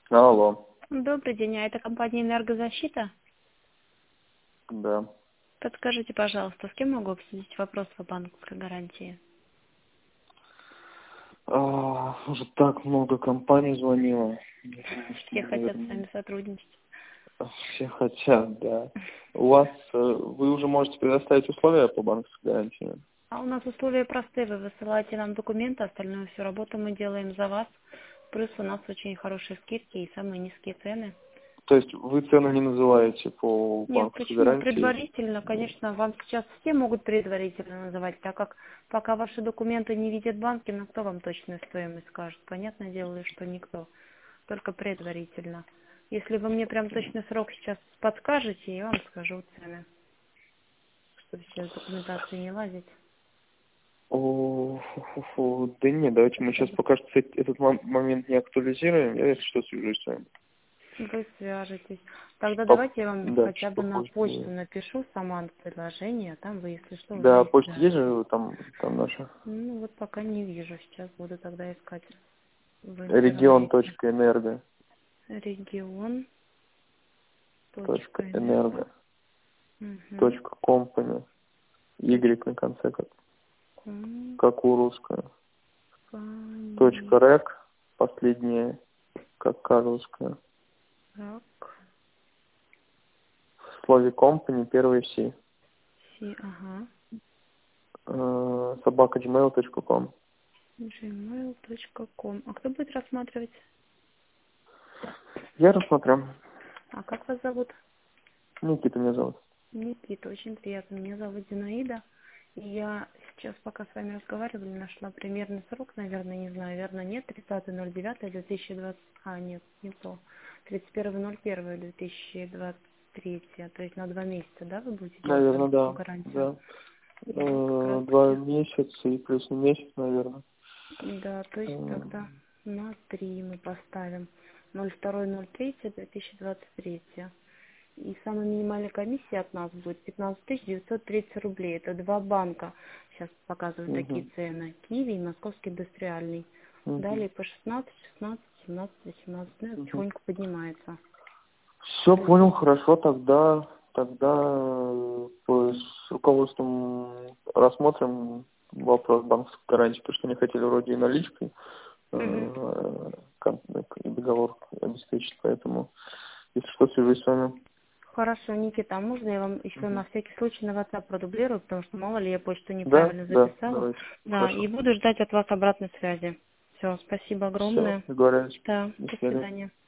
Алло. Добрый день, а это компания «Энергозащита»? Да. Подскажите, пожалуйста, с кем могу обсудить вопрос по банковской гарантии? Уже так много компаний звонило. Я думаю, что Все мы, хотят с наверное, вами сотрудничать. все хотят, да. У вас, вы уже можете предоставить условия по банковской гарантии? А у нас условия простые. Вы высылаете нам документы, остальную всю работу мы делаем за вас. Плюс у нас очень хорошие скидки и самые низкие цены. То есть вы цену не называете по Нет, банковской почему? гарантии? Предварительно, конечно, вам сейчас все могут предварительно называть, так как пока ваши документы не видят банки, ну кто вам точную стоимость скажет? Понятное дело, что никто. Только предварительно. Если вы мне прям точный срок сейчас подскажете, я вам скажу цены, чтобы сейчас документации не лазить. Да нет, давайте мы сейчас Спасибо. пока что этот момент не актуализируем. Я, если что, свяжусь с вами. Вы свяжетесь. Тогда давайте я вам Да, хотя чуть бы на попозже. почту напишу сама предложение, а там вы, если что, уже Да, и почта есть свяжетесь. же там наша. Ну вот пока не вижу, сейчас буду тогда искать в интернете. Регион.энерго. Регион. Точка Точка энерго. энерго. Угу. Точка компани. Y на конце, как у русская. Точка Компания. рек. Последняя, как русская. Так. В слове company первые C. Ага. Собака gmail.com. gmail.com. А кто будет рассматривать? Я рассмотрю. А как вас зовут? Никита меня зовут. Никита, очень приятно. Меня зовут Зинаида. И я сейчас, пока с вами разговаривали, нашла примерный срок, наверное, не знаю, верно, нет, 30.09.2020. А, нет, не то. 31.01.2023. То есть на 2 месяца, да, вы будете делать Наверное, банковскую да. гарантию? Да. Вот как раз 2 таки. месяца и плюс месяц, наверное. Да, то есть тогда на 3 мы поставим. 02.03.2023. И самая минимальная комиссия от нас будет 15 930 рублей. Это два банка. Сейчас показывают такие Угу. цены. Киви и Московский индустриальный. Угу. Далее по 16, 16, 17, 18. Ну, и Угу. потихоньку поднимается. Все То есть, понял, хорошо, тогда с руководством рассмотрим вопрос банковской гарантии, потому что они хотели вроде и наличкой мгм. договор обеспечить, поэтому если что, свяжусь с вами. Хорошо, Никита, а можно я вам еще Мгм. на всякий случай на WhatsApp продублирую, потому что мало ли я почту Да, неправильно да, записала. давайте. Да, и Хорошо. буду ждать от вас обратной связи. Все, спасибо Все, огромное. договорились. Да, До до свидания. свидания.